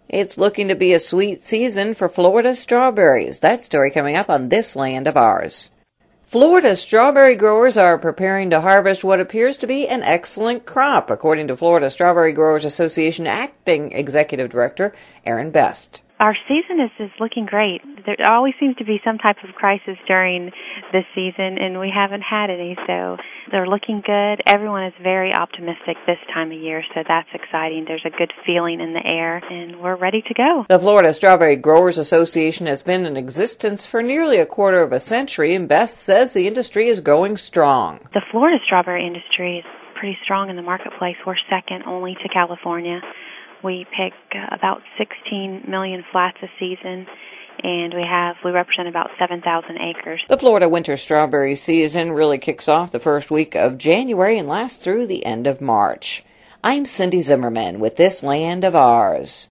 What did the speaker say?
It's looking to be a sweet season for Florida strawberries. That story coming up on This Land of Ours. Florida strawberry growers are preparing to harvest what appears to be an excellent crop, according to Florida Strawberry Growers Association Acting Executive Director Aaron Best. Our season is looking great. There always seems to be some type of crisis during this season, and we haven't had any, so they're looking good. Everyone is very optimistic this time of year, so that's exciting. There's a good feeling in the air, and we're ready to go. The Florida Strawberry Growers Association has been in existence for nearly a quarter of a century, and Best says the industry is going strong. The Florida strawberry industry is pretty strong in the marketplace. We're second only to California. We pick about 16 million flats a season, and we represent about 7,000 acres. The Florida winter strawberry season really kicks off the first week of January and lasts through the end of March. I'm Cindy Zimmerman with This Land of Ours.